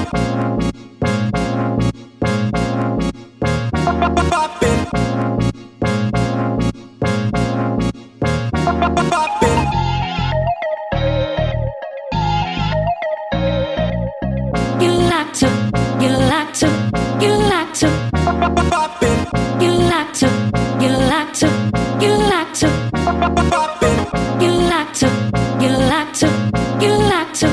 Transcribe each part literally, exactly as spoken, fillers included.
You like to, you like to, you like to, you like to, you like to, you like to, you like to, you like to, you like to.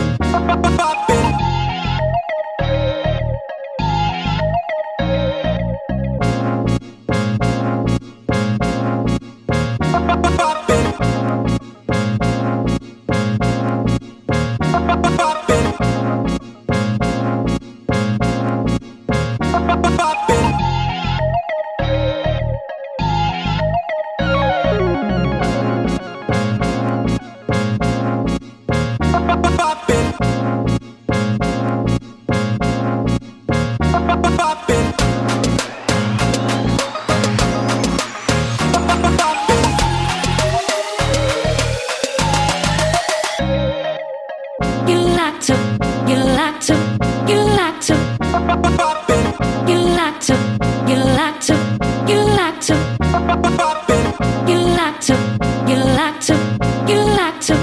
You like to, you like to, you like to, you like to, you like to, you like to, you like to, you like to, you like to.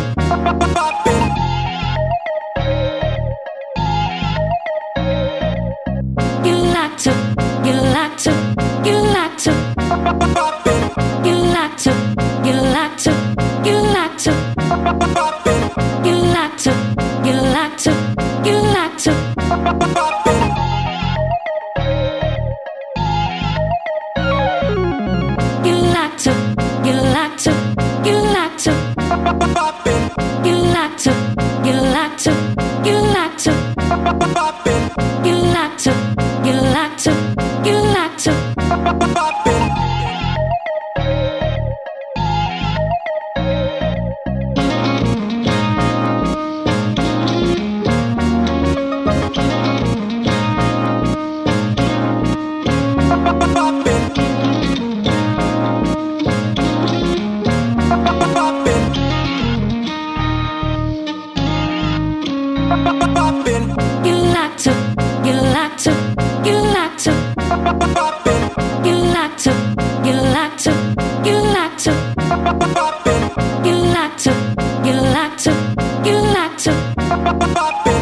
You like to, you like to, you like to, you like to, you like to, you like to, you like to, you like to, you like to. You like to, you like to, you like to, you like to, you like to, you like to, you like to, you like to, you like to. You like to, you like to, you like to, you like to, you like to, you like to, you like to, you like to, you like to.